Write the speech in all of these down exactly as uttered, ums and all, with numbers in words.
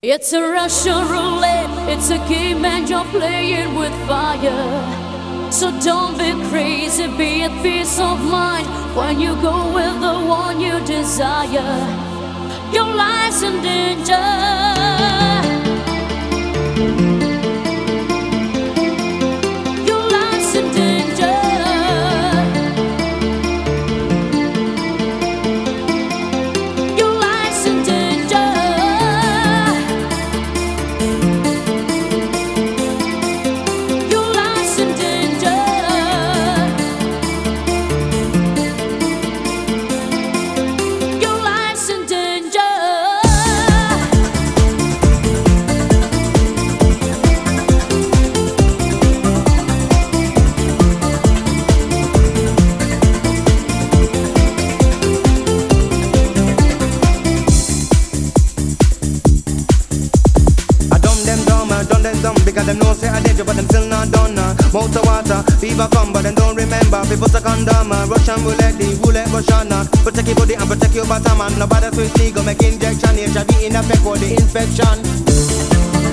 It's a Russian roulette, it's a game and you're playing with fire. So don't be crazy, be at peace of mind when you go with the one you desire. Your life's in danger. Your life's in danger. Your life's in danger. Your life's in danger. Your life's in danger. I dumb them dumb, I dumb them dumb because them know say I did you, but them still not done. Uh. Mouth of water, fever come, but them don't remember. People suck on them, uh. Russian roulette, the roulette Russian. Uh. Protect your body and protect your bottom, man. Nobody switch legal, make injection, H I V in effect or the infection.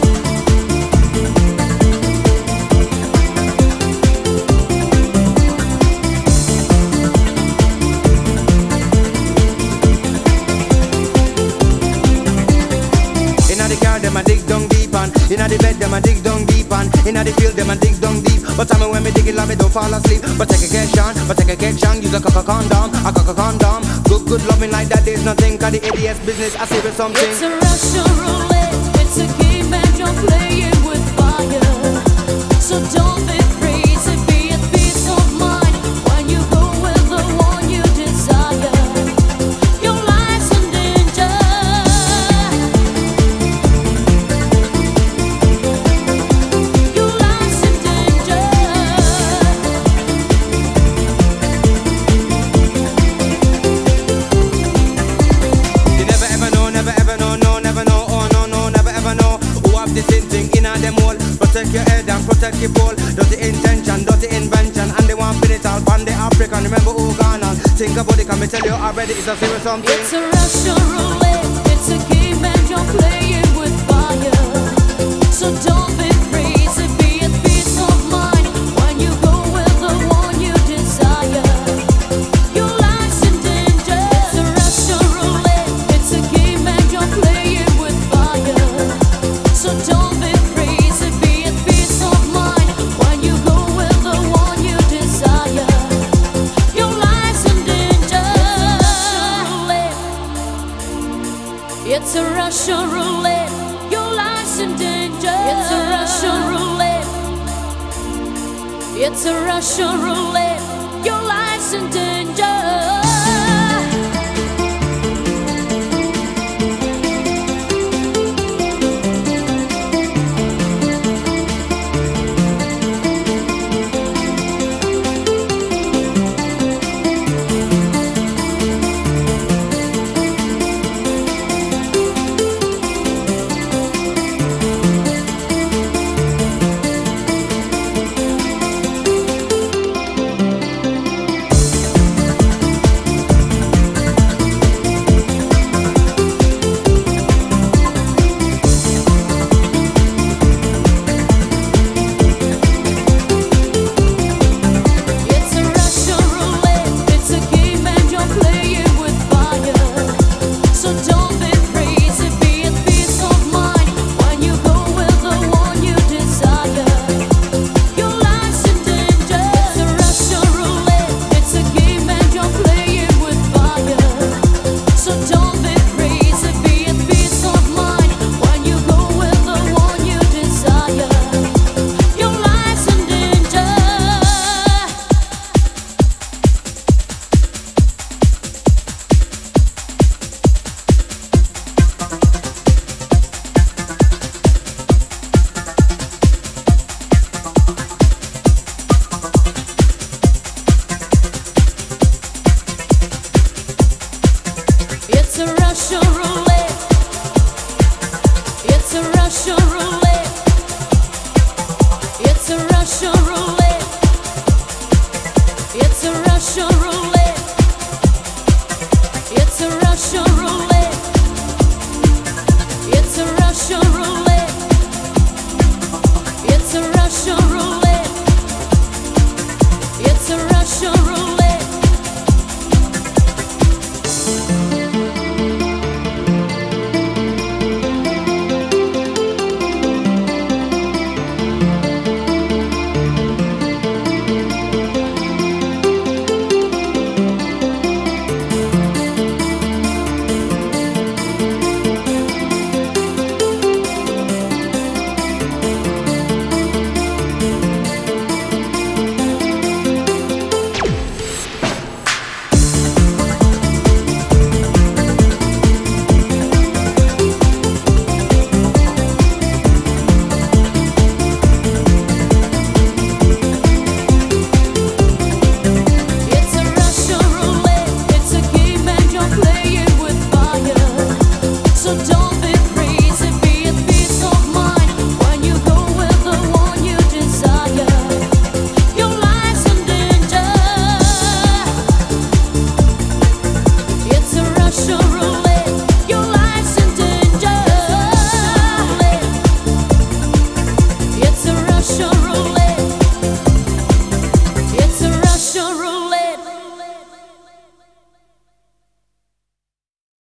Inna the car, them a dig down deep and inna the bed, them a dig down deep and inna the field, them a dig down deep. But tell me when me dig it, love me don't fall asleep. But take a ketchup, but take a ketchup, use a coca condom, a coca condom. Good, good loving like that, there's nothing. Cause the A D S business, I say with something. It's a Russian roulette, it's a game and you're playing with fire. So don't be crazy, be at peace of mind when you go with the one you desire. Your life's in danger. Your life's in danger. You never ever know, never ever know, no, never know, oh no, no, never ever know. Who have this in thing in them all. Protect your head and protect your ball. Dirty intention, dirty invention, and they want pin it all on the African. Remember who gone on. Think about it, can me tell you already, it's a serious something. It's a Russian roulette, it's a game and you're playing with fire. So don't be crazy, be at peace of mind when you go with the one you desire. Your life's in danger. It's a Russian roulette, it's a game and you're playing with fire. So don't be crazy, be at peace of mind when you go with the one you desire. Your life's in danger. It's a Russian roulette. Your life's in danger. It's a Russian roulette. It's a Russian roulette. Your life's in danger. It's a Russian roulette, it's a game and you're playing with fire. So don't be crazy, be at peace of mind when you go with the one you desire. Your life's in danger. It's a Russian roulette, it's a game and you're playing with fire. So don't be crazy, be at peace of mind when you go with the one you desire. Your life's in danger. It's a Russian roulette. It's a Russian roulette. It's a Russian